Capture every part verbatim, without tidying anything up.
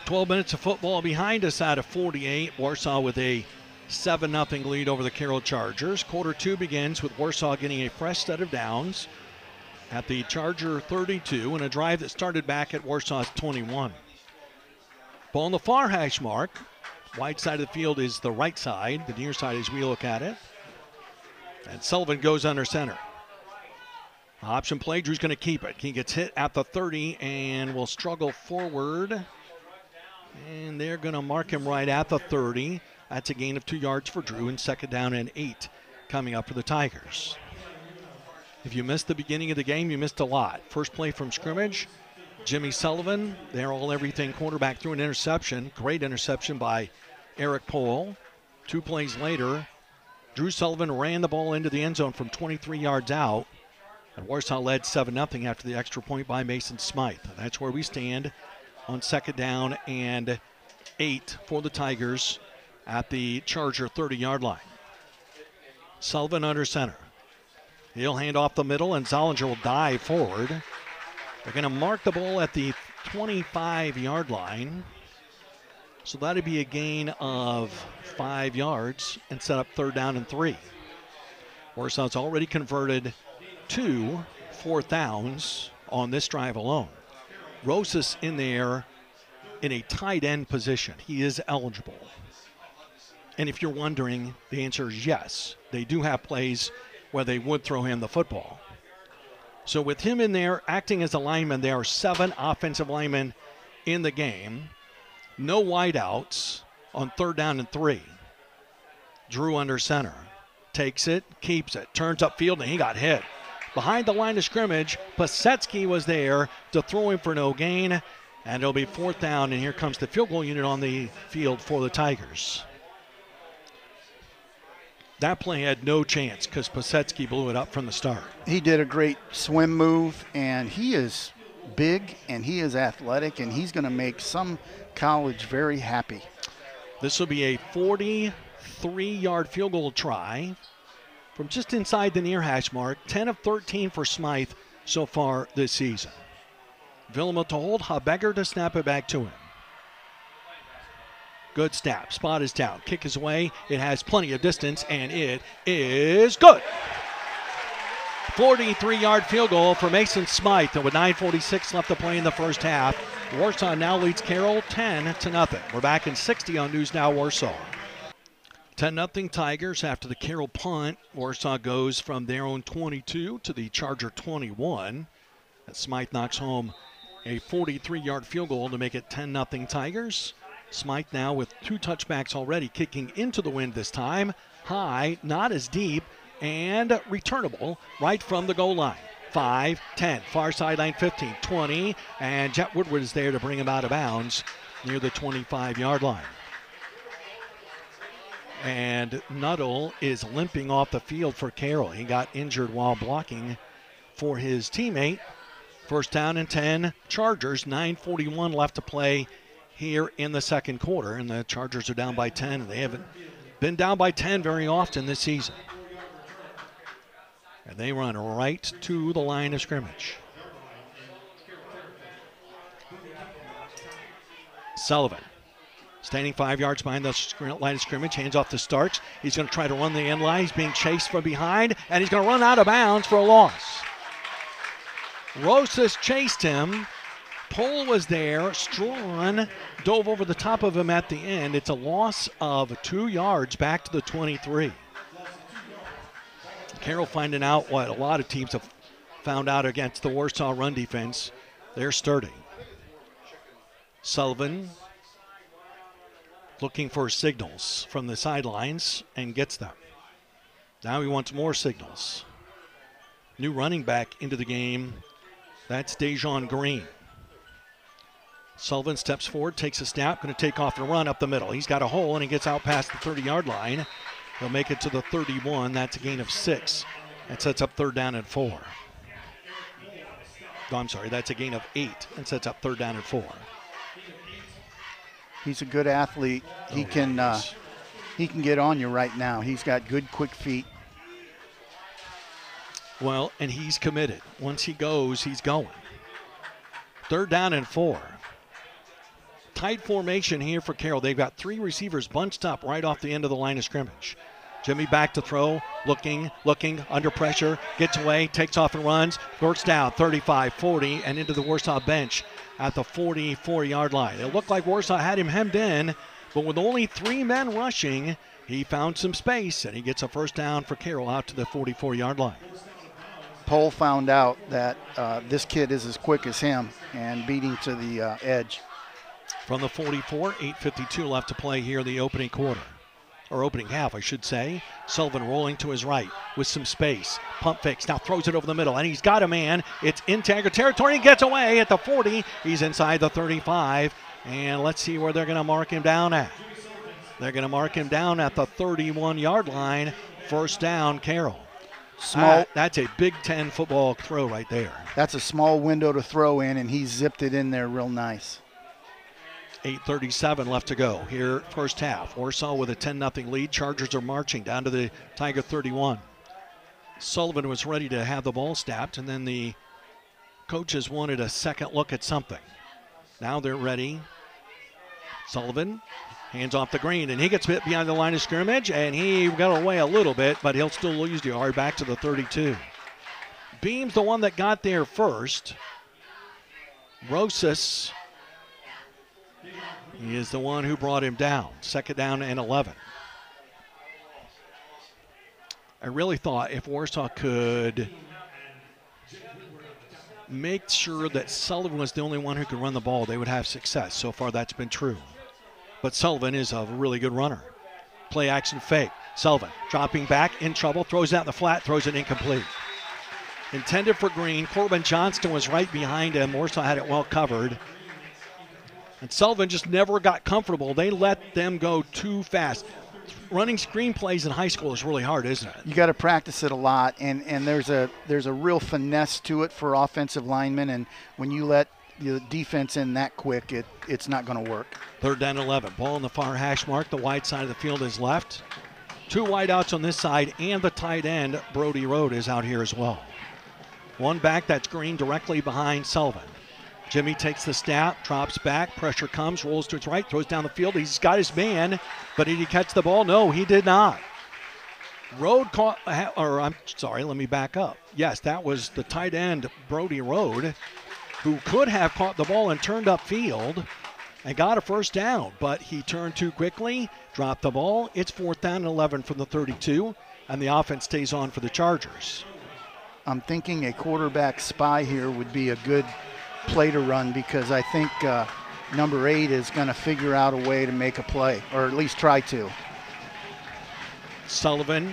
twelve minutes of football behind us out of forty-eight. Warsaw with a seven nothing lead over the Carroll Chargers. Quarter two begins with Warsaw getting a fresh set of downs at the Charger thirty-two and a drive that started back at Warsaw's twenty-one. Ball on the far hash mark. Wide side of the field is the right side, the near side as we look at it. And Sullivan goes under center. Option play, Drew's going to keep it. He gets hit at the thirty and will struggle forward. And they're going to mark him right at the thirty. That's a gain of two yards for Drew, and second down and eight coming up for the Tigers. If you missed the beginning of the game, you missed a lot. First play from scrimmage, Jimmy Sullivan, their all-everything quarterback, threw an interception. Great interception by Eric Pohl. Two plays later, Drew Sullivan ran the ball into the end zone from twenty-three yards out. And Warsaw led seven nothing after the extra point by Mason Smythe. That's where we stand on second down and eight for the Tigers at the Charger thirty-yard line. Sullivan under center. He'll hand off the middle, and Zollinger will dive forward. They're going to mark the ball at the twenty-five-yard line. So that'd be a gain of five yards and set up third down and three. Warsaw's already converted two fourth downs on this drive alone. Rosas in there in a tight end position. He is eligible. And if you're wondering, the answer is yes. They do have plays where they would throw him the football. So with him in there acting as a lineman, there are seven offensive linemen in the game. No wideouts on third down and three. Drew under center. Takes it, keeps it, turns upfield, and he got hit. Behind the line of scrimmage, Pasetsky was there to throw him for no gain, and it'll be fourth down, and here comes the field goal unit on the field for the Tigers. That play had no chance because Pasetsky blew it up from the start. He did a great swim move, and he is big, and he is athletic, and he's going to make some college very happy. This will be a forty-three-yard field goal try from just inside the near hash mark. ten of thirteen for Smythe so far this season. Vilma to hold, Habegger to snap it back to him. Good snap. Spot is down. Kick is away. It has plenty of distance, and it is good. forty-three-yard field goal for Mason Smythe, and with nine forty-six left to play in the first half, Warsaw now leads Carroll ten to nothing. We're back in sixty on News Now Warsaw. ten nothing Tigers after the Carroll punt. Warsaw goes from their own twenty-two to the Charger twenty-one. As Smythe knocks home a forty-three-yard field goal to make it ten nothing Tigers. Smythe now with two touchbacks already, kicking into the wind this time. High, not as deep, and returnable right from the goal line. five, ten, far sideline fifteen, twenty, and Jet Woodward is there to bring him out of bounds near the twenty-five-yard line. And Nuttall is limping off the field for Carroll. He got injured while blocking for his teammate. First down and ten, Chargers, nine forty-one left to play here in the second quarter, and the Chargers are down by ten. They haven't been down by ten very often this season. And they run right to the line of scrimmage. Sullivan standing five yards behind the line of scrimmage, hands off to Starks. He's going to try to run the end line. He's being chased from behind, and he's going to run out of bounds for a loss. Rosas chased him. Pohl was there. Strawn dove over the top of him at the end. It's a loss of two yards back to the twenty-three. Carroll finding out what a lot of teams have found out against the Warsaw run defense. They're sturdy. Sullivan looking for signals from the sidelines and gets them. Now he wants more signals. New running back into the game. That's Dejon Green. Sullivan steps forward, takes a snap, going to take off and run up the middle. He's got a hole, and he gets out past the thirty-yard line. He'll make it to the thirty-one. That's a gain of six. That sets up third down and four. No, I'm sorry, that's a gain of eight and sets up third down and four. He's a good athlete. He oh, can uh, yes. he can get on you right now. He's got good, quick feet. Well, and he's committed. Once he goes, he's going. Third down and four. tight formation here for Carroll. They've got three receivers bunched up right off the end of the line of scrimmage. Jimmy back to throw, looking, looking, under pressure, gets away, takes off and runs. First down, thirty-five forty, and into the Warsaw bench at the forty-four-yard line. It looked like Warsaw had him hemmed in, but with only three men rushing, he found some space, and he gets a first down for Carroll out to the forty-four-yard line. Pohl found out that uh, this kid is as quick as him and beat him to the uh, edge. From the forty-four, eight fifty-two left to play here in the opening quarter. Or opening half, I should say. Sullivan rolling to his right with some space. Pump fakes, now throws it over the middle, and he's got a man. It's in Tiger territory. He gets away at the forty. He's inside the thirty-five, and let's see where they're going to mark him down at. They're going to mark him down at the thirty-one-yard line. First down, Carroll. Small. Uh, that's a Big Ten football throw right there. That's a small window to throw in, and he zipped it in there real nice. eight thirty-seven left to go here first half. Warsaw with a ten nothing lead. Chargers are marching down to the Tiger thirty-one. Sullivan was ready to have the ball snapped, and then the coaches wanted a second look at something. Now they're ready. Sullivan hands off the green, and he gets hit behind the line of scrimmage, and he got away a little bit, but he'll still lose the yard back to the thirty-two. Beam's the one that got there first. Rosas, he is the one who brought him down. Second down and eleven. I really thought if Warsaw could make sure that Sullivan was the only one who could run the ball, they would have success. So far, that's been true. But Sullivan is a really good runner. Play action fake. Sullivan dropping back, in trouble, throws it out in the flat, throws it incomplete. Intended for Green. Corbin Johnston was right behind him. Warsaw had it well covered. And Sullivan just never got comfortable. They let them go too fast. Running screen plays in high school is really hard, isn't it? You got to practice it a lot, and, and there's a there's a real finesse to it for offensive linemen, and when you let the defense in that quick, it it's not going to work. Third down eleven. Ball in the far hash mark. The wide side of the field is left. Two wideouts on this side, and the tight end, Brody Road, is out here as well. One back, that's Green, directly behind Sullivan. Jimmy takes the snap, drops back, pressure comes, rolls to his right, throws down the field. He's got his man, but did he catch the ball? No, he did not. Road caught, or I'm sorry, let me back up. Yes, that was the tight end, Brody Road, who could have caught the ball and turned upfield and got a first down, but he turned too quickly, dropped the ball. It's fourth down and eleven from the thirty-two, and the offense stays on for the Chargers. I'm thinking a quarterback spy here would be a good play to run, because I think uh, number eight is going to figure out a way to make a play, or at least try to. Sullivan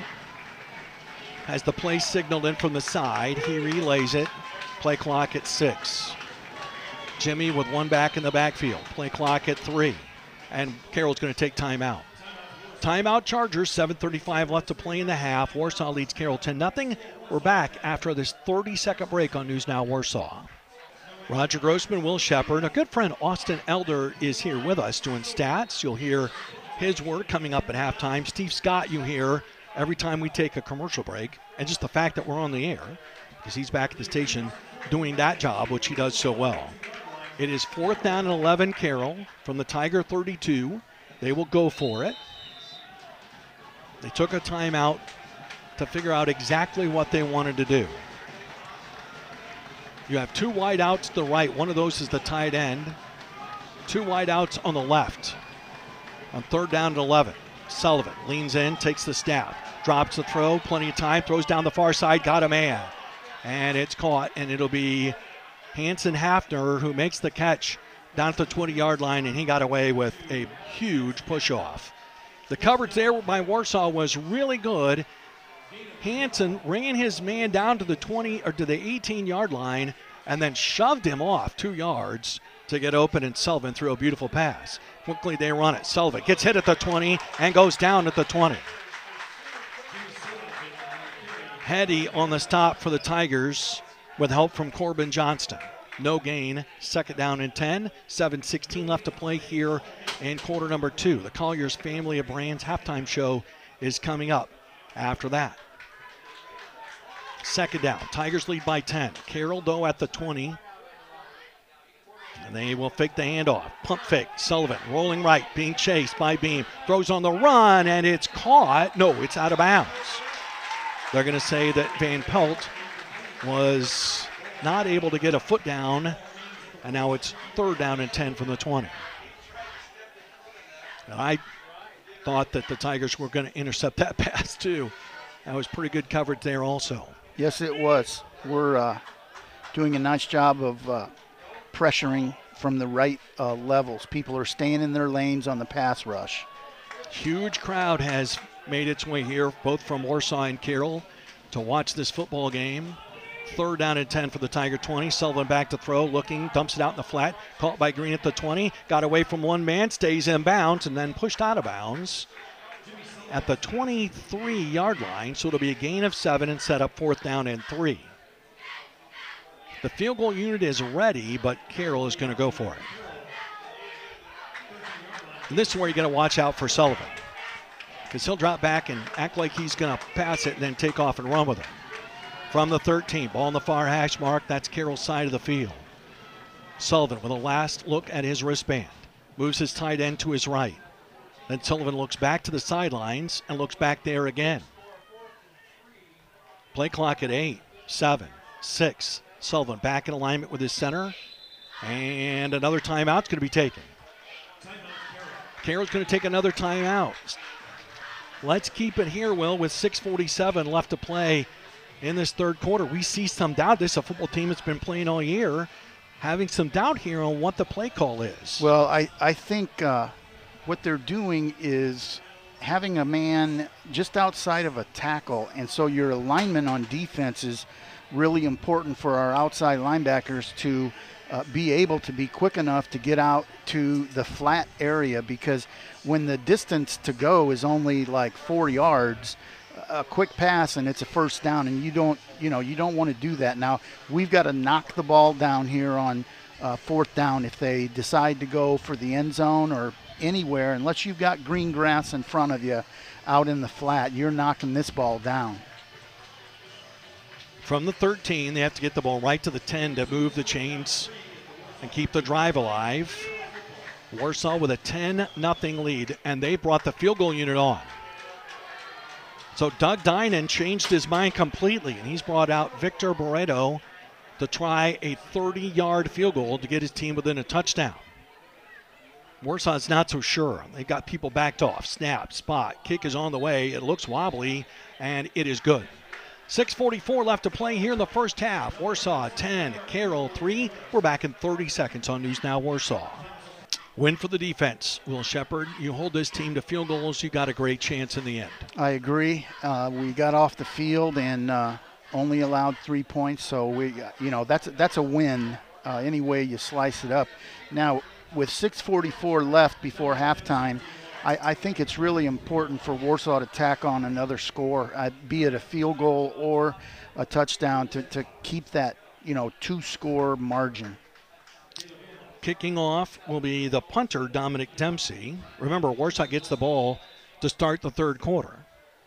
has the play signaled in from the side. He relays it. Play clock at six. Jimmy with one back in the backfield. Play clock at three. And Carroll's going to take timeout. Timeout Chargers, seven thirty-five left to play in the half. Warsaw leads Carroll ten nothing. We're back after this thirty-second break on News Now Warsaw. Roger Grossman, Will Shepard. A good friend, Austin Elder, is here with us doing stats. You'll hear his work coming up at halftime. Steve Scott, you hear every time we take a commercial break. And just the fact that we're on the air, because he's back at the station doing that job, which he does so well. It is fourth down and eleven, Carroll, from the Tiger thirty-two. They will go for it. They took a timeout to figure out exactly what they wanted to do. You have two wide outs to the right. One of those is the tight end. Two wide outs on the left. On third down and eleven, Sullivan leans in, takes the snap, drops the throw, plenty of time, throws down the far side, got a man. And it's caught, and it'll be Hanson Hafner who makes the catch down at the twenty-yard line, and he got away with a huge push-off. The coverage there by Warsaw was really good. Hanson ran his man down to the twenty or to the eighteen-yard line and then shoved him off two yards to get open, and Sullivan threw a beautiful pass. Quickly they run it. Sullivan gets hit at the twenty and goes down at the twenty. Heady on the stop for the Tigers with help from Corbin Johnston. No gain, second down and ten, seven sixteen left to play here in quarter number two. The Colliers Family of Brands halftime show is coming up after that. Second down, Tigers lead by ten. Carroll, though, at the twenty. And they will fake the handoff. Pump fake. Sullivan rolling right, being chased by Beam. Throws on the run, and it's caught. No, it's out of bounds. They're going to say that Van Pelt was not able to get a foot down, and now it's third down and ten from the twenty. And I thought that the Tigers were going to intercept that pass too. That was pretty good coverage there also. Yes, it was. We're uh, doing a nice job of uh, pressuring from the right uh, levels. People are staying in their lanes on the pass rush. Huge crowd has made its way here, both from Warsaw and Carroll, to watch this football game. Third down and ten for the Tiger twenty. Sullivan back to throw, looking, dumps it out in the flat. Caught by Green at the twenty. Got away from one man, stays in bounds, and then pushed out of bounds at the twenty-three-yard line. So it'll be a gain of seven and set up fourth down and three. The field goal unit is ready, but Carroll is going to go for it. And this is where you got to watch out for Sullivan, because he'll drop back and act like he's going to pass it and then take off and run with it. From the thirteen, ball on the far hash mark. That's Carroll's side of the field. Sullivan with a last look at his wristband. Moves his tight end to his right. Then Sullivan looks back to the sidelines and looks back there again. Play clock at eight, seven, six. Sullivan back in alignment with his center. And another timeout's going to be taken. Carroll's going to take another timeout. Let's keep it here, Will, with six forty-seven left to play in this third quarter. We see some doubt. This is a football team that's been playing all year, having some doubt here on what the play call is. Well, I, I think uh, what they're doing is having a man just outside of a tackle, and so your alignment on defense is really important for our outside linebackers to uh, be able to be quick enough to get out to the flat area, because when the distance to go is only like four yards, a quick pass and it's a first down, and you don't, you know, you don't want to do that. Now we've got to knock the ball down here on uh, fourth down if they decide to go for the end zone or anywhere. Unless you've got green grass in front of you out in the flat, you're knocking this ball down. From the thirteen, they have to get the ball right to the ten to move the chains and keep the drive alive. Warsaw with a ten nothing lead, and they brought the field goal unit on. So Doug Dinan changed his mind completely, and he's brought out Victor Barreto to try a thirty-yard field goal to get his team within a touchdown. Warsaw's not so sure. They've got people backed off. Snap, spot, kick is on the way. It looks wobbly, and it is good. six forty-four left to play here in the first half. Warsaw ten, Carroll three. We're back in thirty seconds on News Now Warsaw. Win for the defense. Will Shepard, you hold this team to field goals, you got a great chance in the end. I agree. Uh, we got off the field and uh, only allowed three points, so we, you know, that's that's a win uh, any way you slice it up. Now, with six forty-four left before halftime, I, I think it's really important for Warsaw to tack on another score, uh, be it a field goal or a touchdown, to, to keep that, you know, two-score margin. Kicking off will be the punter, Dominic Dempsey. Remember, Warsaw gets the ball to start the third quarter.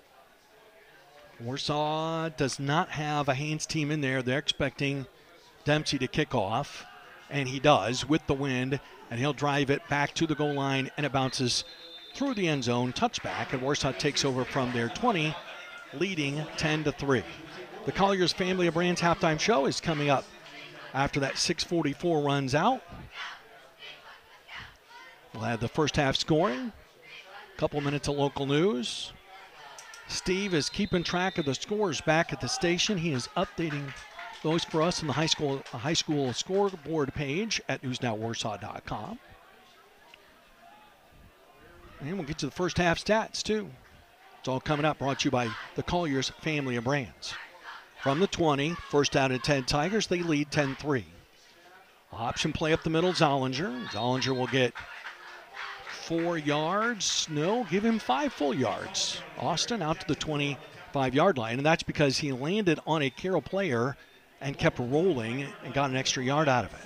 Warsaw does not have a Haynes team in there. They're expecting Dempsey to kick off, and he does with the wind, and he'll drive it back to the goal line, and it bounces through the end zone, touchback, and Warsaw takes over from their twenty, leading ten to three. The Colliers Family of Brands halftime show is coming up after that six forty-four runs out. We'll have the first half scoring, a couple minutes of local news. Steve is keeping track of the scores back at the station. He is updating those for us in the high school high school scoreboard page at news now warsaw dot com. And we'll get to the first half stats too. It's all coming up, brought to you by the Colliers Family of Brands. From the twenty, first out and ten Tigers, they lead ten three. Option play up the middle, Zollinger. Zollinger will get four yards. No, give him five full yards. Austin out to the twenty-five-yard line, and that's because he landed on a Carroll player and kept rolling and got an extra yard out of it.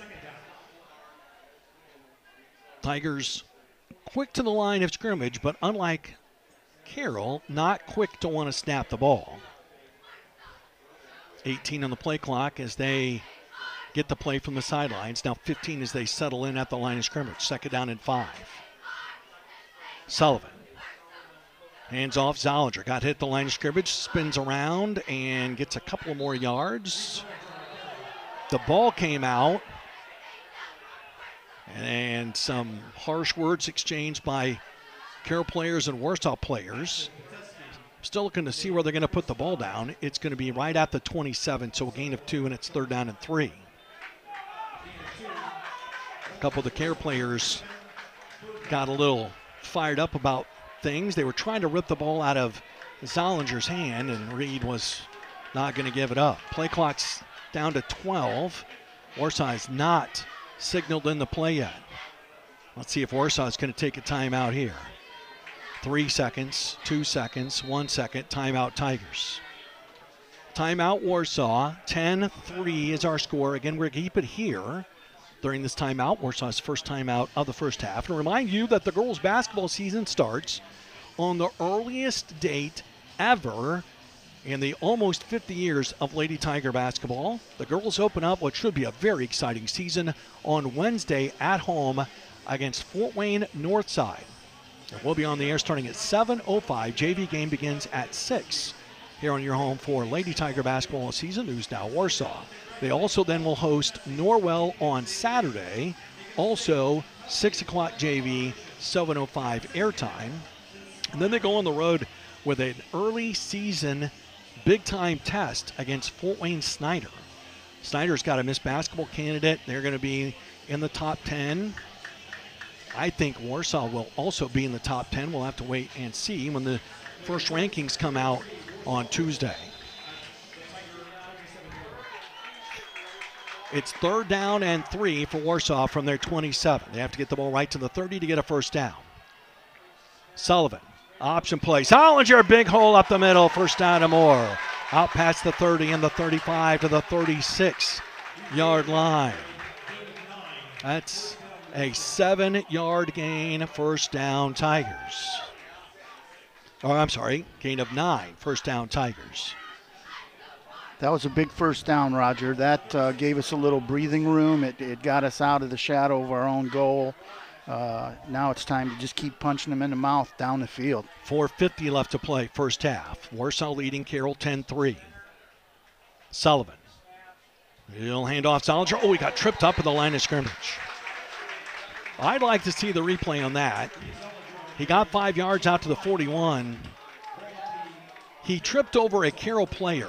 Tigers quick to the line of scrimmage, but unlike Carroll, not quick to want to snap the ball. eighteen on the play clock as they get the play from the sidelines. Now fifteen as they settle in at the line of scrimmage. Second down and five. Sullivan. Hands off Zollinger. Got hit at the line of scrimmage. Spins around and gets a couple of more yards. The ball came out. And some harsh words exchanged by Carroll players and Warsaw players. Still looking to see where they're going to put the ball down. It's going to be right at the twenty-seven, so a gain of two, and it's third down and three. A couple of the Carroll players got a little fired up about things. They were trying to rip the ball out of Zollinger's hand, and Reed was not going to give it up. Play clock's down to twelve. Warsaw is not signaled in the play yet. Let's see if Warsaw is going to take a timeout here. Three seconds, two seconds, one second, timeout Tigers. Timeout Warsaw, ten three is our score. Again, we're going to keep it here during this timeout. Warsaw's first timeout of the first half. And remind you that the girls' basketball season starts on the earliest date ever in the almost fifty years of Lady Tiger basketball. The girls open up what should be a very exciting season on Wednesday at home against Fort Wayne Northside. We'll be on the air starting at seven oh five. J V game begins at six here on your home for Lady Tiger basketball season. News Now Warsaw. They also then will host Norwell on Saturday. Also six o'clock J V, seven oh five airtime. And then they go on the road with an early season big-time test against Fort Wayne Snyder. Snyder's got a Miss Basketball candidate. They're going to be in the top ten. I think Warsaw will also be in the top ten. We'll have to wait and see when the first rankings come out on Tuesday. It's third down and three for Warsaw from their twenty-seven. They have to get the ball right to the thirty to get a first down. Sullivan, option play. Zollinger, big hole up the middle. First down and more. Out past the thirty and the thirty-five to the thirty-six yard line. That's a seven-yard gain, first down Tigers. Oh, I'm sorry, gain of nine, first down Tigers. That was a big first down, Roger. That uh, gave us a little breathing room. It, it got us out of the shadow of our own goal. Uh, now it's time to just keep punching them in the mouth down the field. four fifty left to play, first half. Warsaw leading Carroll ten three. Sullivan. He'll hand off Zollinger. Oh, he got tripped up at the line of scrimmage. I'd like to see the replay on that. He got five yards out to the forty-one. He tripped over a Carroll player.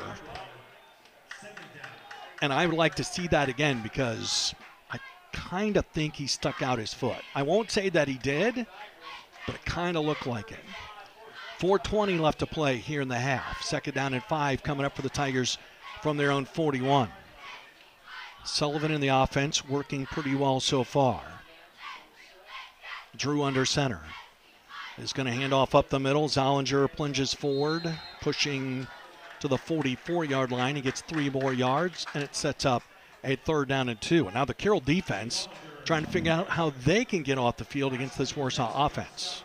And I would like to see that again because I kind of think he stuck out his foot. I won't say that he did, but it kind of looked like it. four twenty left to play here in the half. Second down and five coming up for the Tigers from their own forty-one. Sullivan in the offense working pretty well so far. Drew under center is going to hand off up the middle. Zollinger plunges forward, pushing to the forty-four yard line. He gets three more yards, and it sets up a third down and two. And now the Carroll defense trying to figure out how they can get off the field against this Warsaw offense.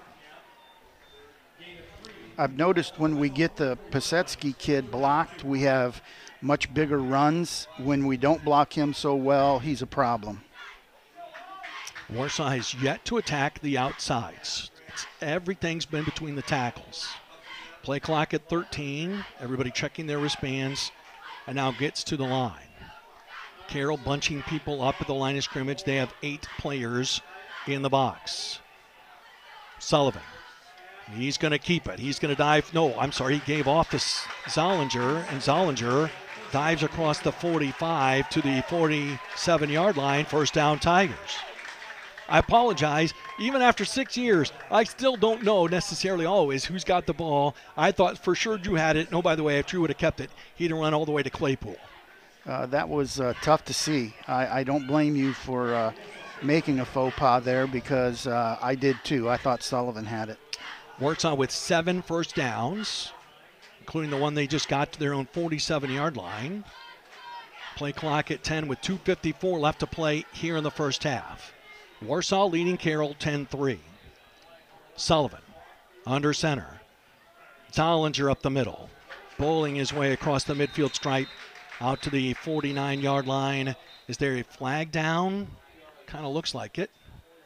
I've noticed when we get the Pasetsky kid blocked, we have much bigger runs. When we don't block him so well, he's a problem. Warsaw has yet to attack the outsides. It's, everything's been between the tackles. Play clock at thirteen. Everybody checking their wristbands and now gets to the line. Carroll bunching people up at the line of scrimmage. They have eight players in the box. Sullivan. He's going to keep it. He's going to dive. No, I'm sorry. He gave off to Zollinger, and Zollinger dives across the forty-five to the forty-seven yard line. First down Tigers. I apologize. Even after six years, I still don't know necessarily always who's got the ball. I thought for sure Drew had it. No, by the way, if Drew would have kept it, he'd have run all the way to Claypool. Uh, that was uh, tough to see. I, I don't blame you for uh, making a faux pas there because uh, I did too. I thought Sullivan had it. Warsaw with seven first downs, including the one they just got to their own forty-seven yard line. Play clock at ten with two fifty-four left to play here in the first half. Warsaw leading Carroll ten three. Sullivan under center. Zollinger up the middle. Bowling his way across the midfield stripe out to the forty-nine yard line Is there a flag down? Kind of looks like it.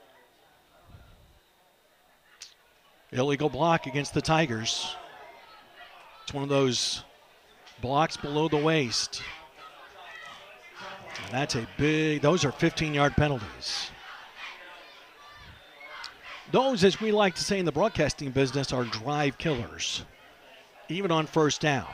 Illegal block against the Tigers. It's one of those blocks below the waist. And that's a big, those are fifteen-yard penalties. Those, as we like to say in the broadcasting business, are drive killers, even on first down.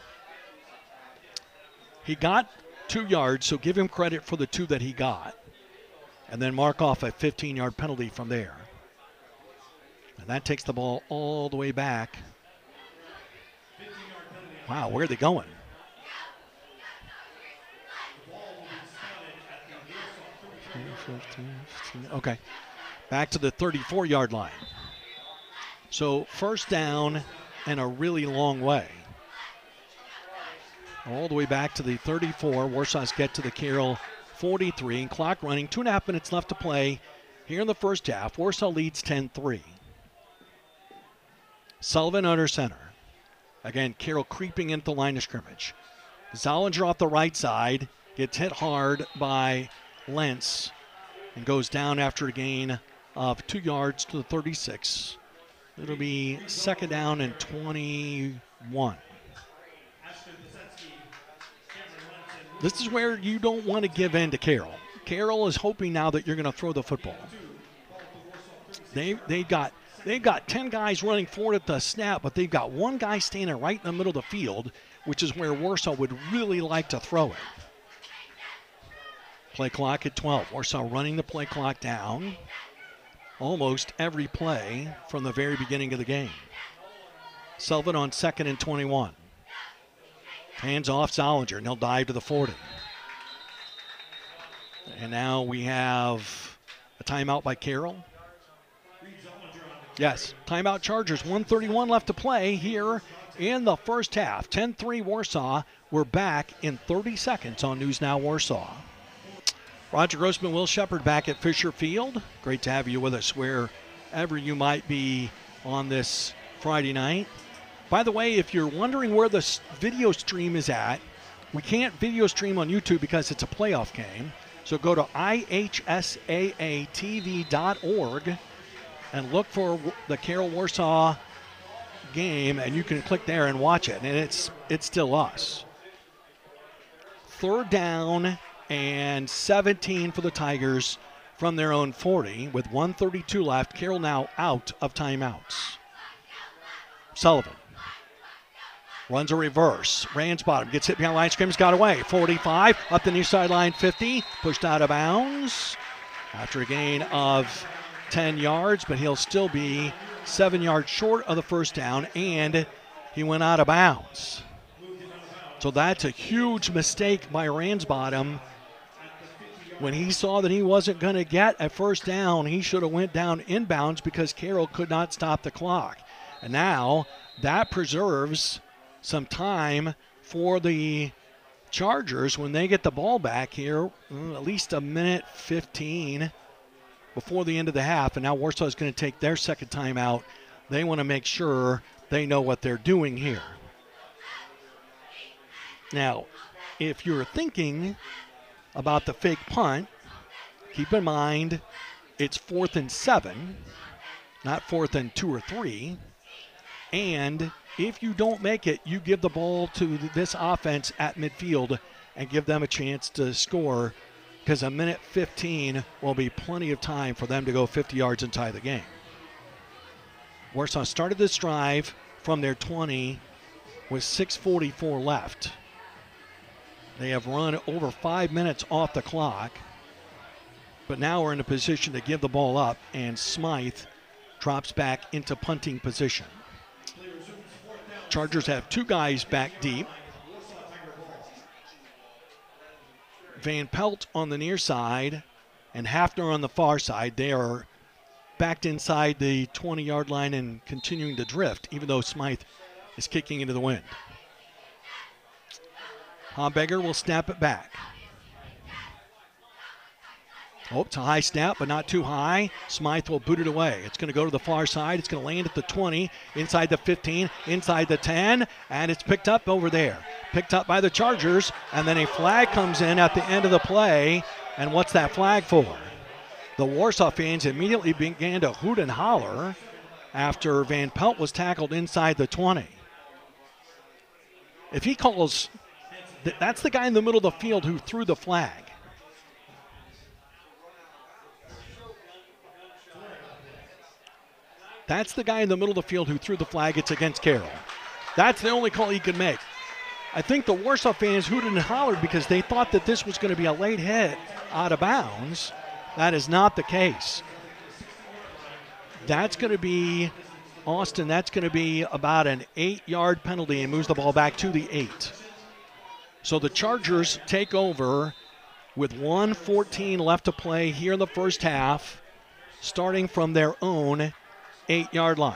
He got two yards, so give him credit for the two that he got, and then mark off a fifteen-yard penalty from there. And that takes the ball all the way back. Wow, where are they going? Okay, back to the thirty-four-yard line. So first down and a really long way. All the way back to the thirty-four. Warsaw's get to the Carroll forty-three. And clock running, two and a half minutes left to play here in the first half. Warsaw leads ten three. Sullivan under center. Again, Carroll creeping into the line of scrimmage. Zollinger off the right side. Gets hit hard by Lentz and goes down after a gain of two yards to the thirty-six. It'll be second down and twenty-one. This is where you don't want to give in to Carroll. Carroll is hoping now that you're going to throw the football. They they got they've got ten guys running forward at the snap, but they've got one guy standing right in the middle of the field, which is where Warsaw would really like to throw it. Play clock at twelve. Warsaw running the play clock down almost every play from the very beginning of the game. Sullivan on second and twenty-one. Hands off Zollinger, and he'll dive to the forty. And now we have a timeout by Carroll. Yes, timeout Chargers. one thirty-one left to play here in the first half. ten three Warsaw. We're back in thirty seconds on News Now Warsaw. Roger Grossman, Will Shepard back at Fisher Field. Great to have you with us wherever you might be on this Friday night. By the way, if you're wondering where the video stream is at, we can't video stream on YouTube because it's a playoff game. So go to I H S A A T V dot org and look for the Carroll Warsaw game, and you can click there and watch it. And it's it's still us. Third down and seventeen for the Tigers from their own forty with one thirty-two left. Carroll now out of timeouts. Sullivan runs a reverse. Ransbottom gets hit behind line scrimmage, got away. forty-five, up the near sideline, fifty, pushed out of bounds after a gain of ten yards, but he'll still be seven yards short of the first down, and he went out of bounds. So that's a huge mistake by Ransbottom. When he saw that he wasn't going to get a first down, he should have went down inbounds because Carroll could not stop the clock. And now that preserves some time for the Chargers when they get the ball back here, at least a minute fifteen before the end of the half. And now Warsaw is going to take their second timeout. They want to make sure they know what they're doing here. Now, if you're thinking about the fake punt, keep in mind it's fourth and seven, not fourth and two or three. And if you don't make it, you give the ball to this offense at midfield and give them a chance to score, because a minute fifteen will be plenty of time for them to go fifty yards and tie the game. Warsaw started this drive from their twenty with six forty-four left. They have run over five minutes off the clock, but now we're in a position to give the ball up, and Smythe drops back into punting position. Chargers have two guys back deep. Van Pelt on the near side and Hafner on the far side. They are backed inside the twenty-yard line and continuing to drift, even though Smythe is kicking into the wind. Homberger will snap it back. Oh, it's a high snap, but not too high. Smythe will boot it away. It's going to go to the far side. It's going to land at the twenty, inside the fifteen, inside the ten, and it's picked up over there. Picked up by the Chargers, and then a flag comes in at the end of the play. And what's that flag for? The Warsaw fans immediately began to hoot and holler after Van Pelt was tackled inside the twenty. If he calls, that's the guy in the middle of the field who threw the flag. That's the guy in the middle of the field who threw the flag. It's against Carroll. That's the only call he could make. I think the Warsaw fans hooted and hollered because they thought that this was going to be a late hit out of bounds. That is not the case. That's going to be, Austin, that's going to be about an eight-yard penalty and moves the ball back to the eight. So the Chargers take over with one fourteen left to play here in the first half, starting from their own eight-yard line.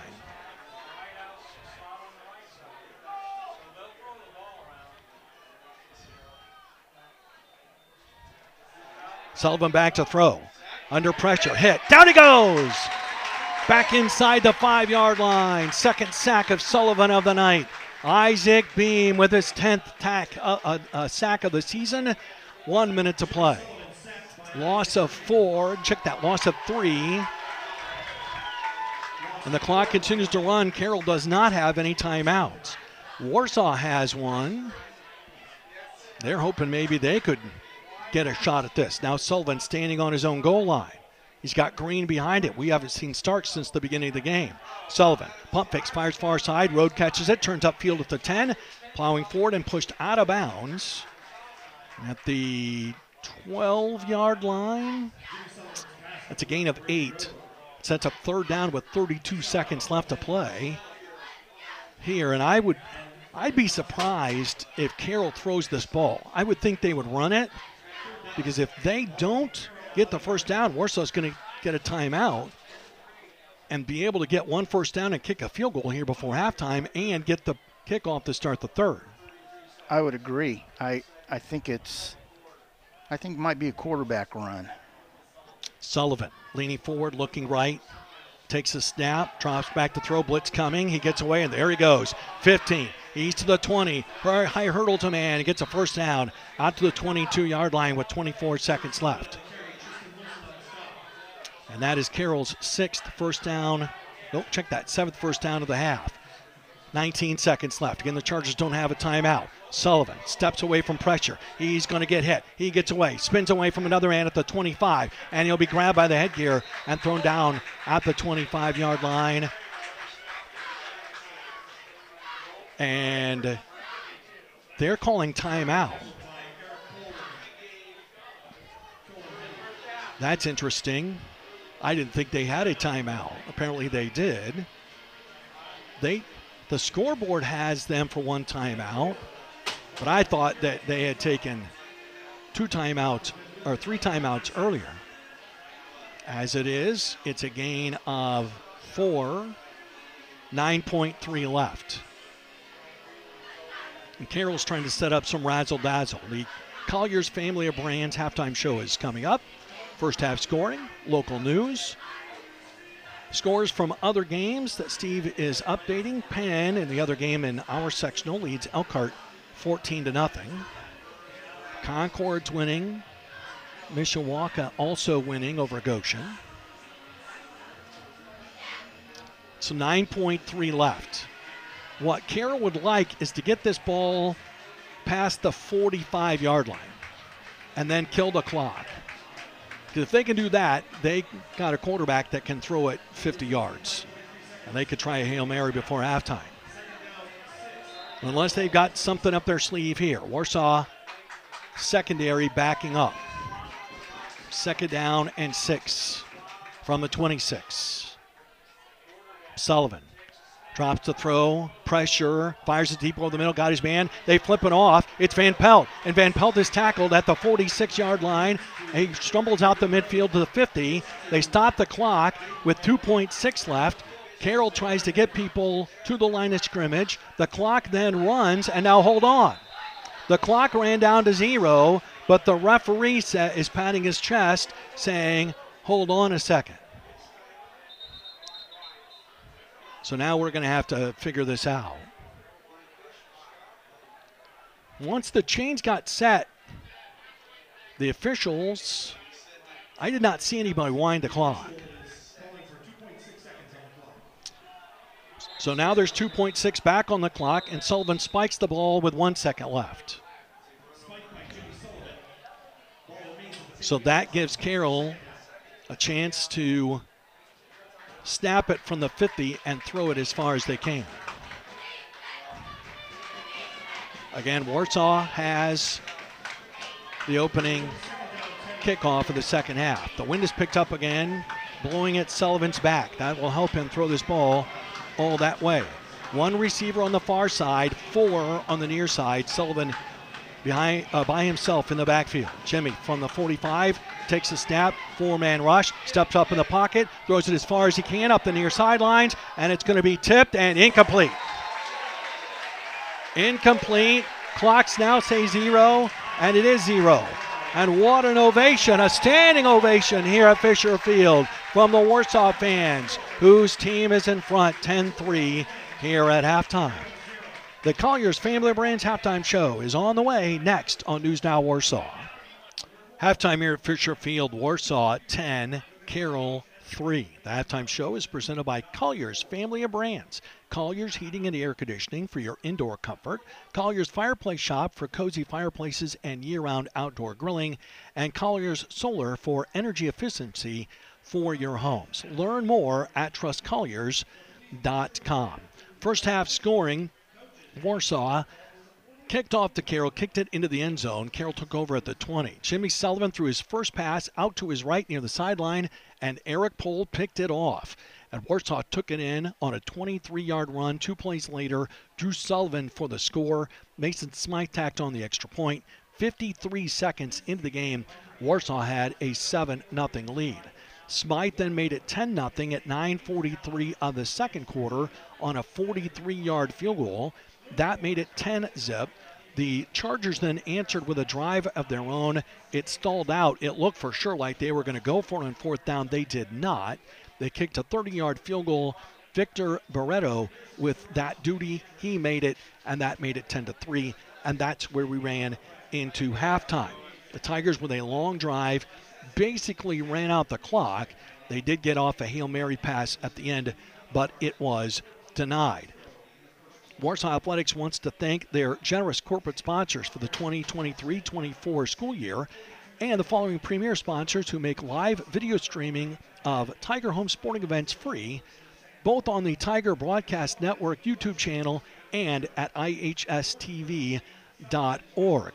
Sullivan back to throw. Under pressure, hit. Down he goes! Back inside the five-yard line. Second sack of Sullivan of the night. Isaac Beam with his tenth tack, uh, uh, uh, sack of the season. One minute to play. Loss of four. Check that, loss of three. And the clock continues to run. Carroll does not have any timeouts. Warsaw has one. They're hoping maybe they could get a shot at this. Now Sullivan standing on his own goal line. He's got Green behind it. We haven't seen Starks since the beginning of the game. Sullivan, pump fakes, fires far side. Road catches it, turns upfield at the ten. Plowing forward and pushed out of bounds at the twelve-yard line. That's a gain of eight. Sets up third down with thirty-two seconds left to play here. And I would, I'd be surprised if Carroll throws this ball. I would think they would run it, because if they don't get the first down, Warsaw's going to get a timeout and be able to get one first down and kick a field goal here before halftime and get the kickoff to start the third. I would agree. I, I think it's, I think it might be a quarterback run. Sullivan leaning forward, looking right, takes a snap, drops back to throw, blitz coming. He gets away, and there he goes. fifteen. He's to the twenty. High hurdle to man. He gets a first down out to the twenty-two-yard line with twenty-four seconds left. And that is Carroll's sixth first down. Nope, check that. Seventh first down of the half. nineteen seconds left. Again, the Chargers don't have a timeout. Sullivan steps away from pressure. He's going to get hit. He gets away, spins away from another end at the twenty-five, and he'll be grabbed by the headgear and thrown down at the twenty-five-yard line. And they're calling timeout. That's interesting. I didn't think they had a timeout. Apparently they did. They, the scoreboard has them for one timeout, but I thought that they had taken two timeouts or three timeouts earlier. As it is, it's a gain of four, nine point three left. And Carroll's trying to set up some razzle-dazzle. The Collier's Family of Brands halftime show is coming up. First half scoring, local news. Scores from other games that Steve is updating. Penn in the other game in our sectional leads Elkhart fourteen to nothing. Concord's winning. Mishawaka also winning over Goshen. So nine point three left. What Carroll would like is to get this ball past the forty-five-yard line and then kill the clock. Because if they can do that, they got a quarterback that can throw it fifty yards. And they could try a Hail Mary before halftime. Unless they've got something up their sleeve here. Warsaw secondary backing up. Second down and six from the twenty-six. Sullivan drops the throw, pressure, fires it deep over the middle, got his man. They flip it off. It's Van Pelt, and Van Pelt is tackled at the forty-six-yard line. He stumbles out the midfield to the fifty. They stop the clock with two point six left. Carroll tries to get people to the line of scrimmage. The clock then runs, and now hold on. The clock ran down to zero but the referee sa- is patting his chest saying, hold on a second. So now we're going to have to figure this out. Once the chains got set, the officials, I did not see anybody wind the clock. So now there's two point six back on the clock, and Sullivan spikes the ball with one second left. So that gives Carroll a chance to snap it from the fifty and throw it as far as they can. Again, Warsaw has the opening kickoff of the second half. The wind is picked up again, blowing at Sullivan's back. That will help him throw this ball all that way. One receiver on the far side, four on the near side. Sullivan behind uh, by himself in the backfield. Jimmy from the forty-five takes a snap, four-man rush, steps up in the pocket, throws it as far as he can up the near sidelines, and it's going to be tipped and incomplete. Incomplete. Clocks now say zero, and it is zero. And what an ovation, a standing ovation here at Fisher Field from the Warsaw fans, whose team is in front ten three here at halftime. The Colliers Family Brands halftime show is on the way next on News Now Warsaw. Halftime here at Fisher Field, Warsaw ten, Carroll three. The halftime show is presented by Colliers Family of Brands. Colliers Heating and Air Conditioning for your indoor comfort. Colliers Fireplace Shop for cozy fireplaces and year-round outdoor grilling. And Colliers Solar for energy efficiency for your homes. Learn more at trust colliers dot com. First half scoring, Warsaw kicked off to Carroll, kicked it into the end zone. Carroll took over at the twenty. Jimmy Sullivan threw his first pass out to his right near the sideline, and Eric Pohl picked it off. And Warsaw took it in on a twenty-three-yard run. Two plays later, Drew Sullivan for the score. Mason Smythe tacked on the extra point. fifty-three seconds into the game, Warsaw had a seven nothing lead. Smythe then made it ten nothing at nine forty-three of the second quarter on a forty-three-yard field goal. That made it ten zip. The Chargers then answered with a drive of their own. It stalled out. It looked for sure like they were going to go for it on fourth down. They did not. They kicked a thirty-yard field goal. Victor Barreto with that duty. He made it, and that made it ten to three, and that's where we ran into halftime. The Tigers with a long drive basically ran out the clock. They did get off a Hail Mary pass at the end, but it was denied. Warsaw Athletics wants to thank their generous corporate sponsors for the twenty twenty-three twenty-four school year and the following premier sponsors who make live video streaming of Tiger Home sporting events free, both on the Tiger Broadcast Network YouTube channel and at I H S T V dot org.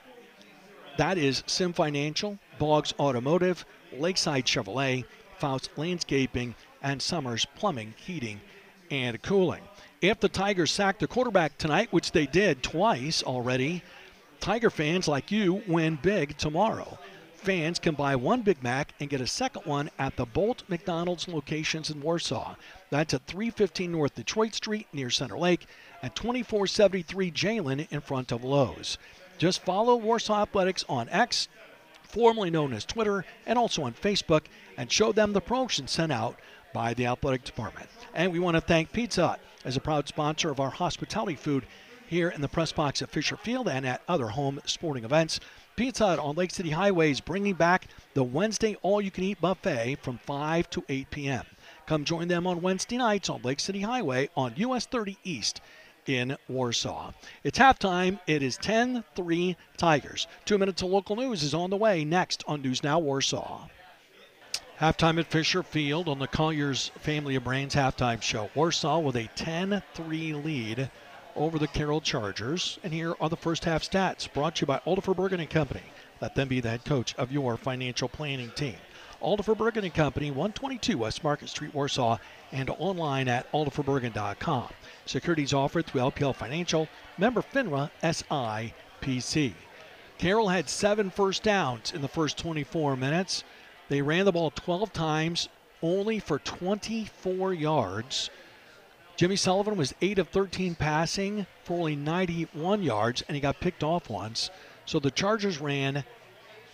That is Sim Financial, Boggs Automotive, Lakeside Chevrolet, Faust Landscaping, and Summers Plumbing, Heating, and Cooling. If the Tigers sack the quarterback tonight, which they did twice already, Tiger fans like you win big tomorrow. Fans can buy one Big Mac and get a second one at the Bolt McDonald's locations in Warsaw. That's at three fifteen North Detroit Street near Center Lake and twenty-four seventy-three Jalen in front of Lowe's. Just follow Warsaw Athletics on X, formerly known as Twitter, and also on Facebook, and show them the promotion sent out by the athletic department. And we want to thank Pizza Hut as a proud sponsor of our hospitality food here in the press box at Fisher Field and at other home sporting events. Pizza Hut on Lake City Highway is bringing back the Wednesday all-you-can-eat buffet from five to eight p.m. Come join them on Wednesday nights on Lake City Highway on U S thirty East in Warsaw. It's halftime. It is ten three Tigers. Two minutes of local news is on the way next on News Now Warsaw. Halftime at Fisher Field on the Colliers Family of Brands halftime show. Warsaw with a ten three lead over the Carroll Chargers. And here are the first half stats brought to you by Aldifer Bergen and Company. Let them be the head coach of your financial planning team. Aldifer Bergen and Company, one twenty-two West Market Street, Warsaw, and online at aldifer bergen dot com. Securities offered through L P L Financial, member FINRA S I P C. Carroll had seven first downs in the first twenty-four minutes. They ran the ball twelve times, only for twenty-four yards. Jimmy Sullivan was eight of thirteen passing for only ninety-one yards, and he got picked off once. So the Chargers ran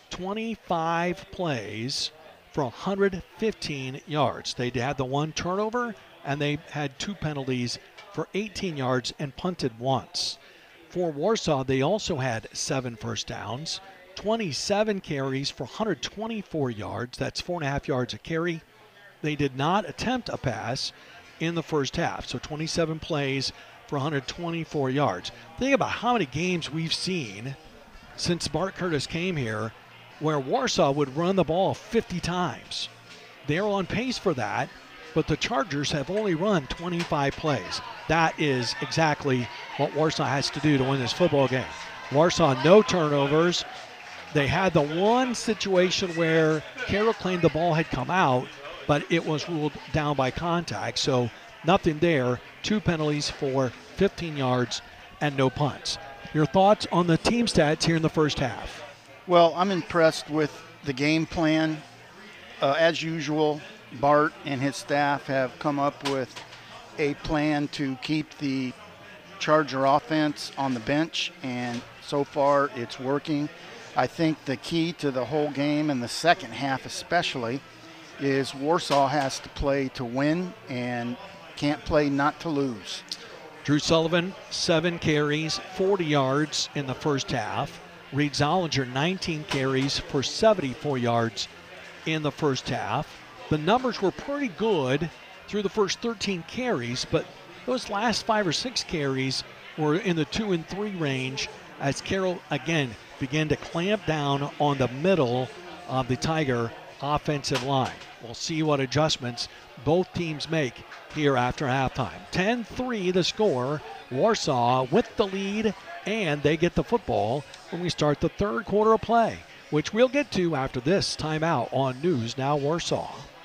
twenty-five plays for one hundred fifteen yards. They had the one turnover, and they had two penalties for eighteen yards and punted once. For Warsaw, they also had seven first downs, twenty-seven carries for one hundred twenty-four yards. That's four and a half yards a carry. They did not attempt a pass in the first half, so twenty-seven plays for one hundred twenty-four yards. Think about how many games we've seen since Bart Curtis came here where Warsaw would run the ball fifty times. They're on pace for that, but the Chargers have only run twenty-five plays. That is exactly what Warsaw has to do to win this football game. Warsaw, no turnovers. They had the one situation where Carroll claimed the ball had come out, but it was ruled down by contact, so nothing there. Two penalties for fifteen yards and no punts. Your thoughts on the team stats here in the first half? Well, I'm impressed with the game plan. Uh, as usual, Bart and his staff have come up with a plan to keep the Charger offense on the bench, and so far it's working. I think the key to the whole game, in the second half especially, is Warsaw has to play to win and can't play not to lose. Drew Sullivan, seven carries, forty yards in the first half. Reed Zollinger, nineteen carries for seventy-four yards in the first half. The numbers were pretty good through the first thirteen carries, but those last five or six carries were in the two and three range as Carroll, again, began to clamp down on the middle of the Tiger offensive line. We'll see what adjustments both teams make here after halftime. ten three the score. Warsaw with the lead, and they get the football when we start the third quarter of play, which we'll get to after this timeout on News Now Warsaw.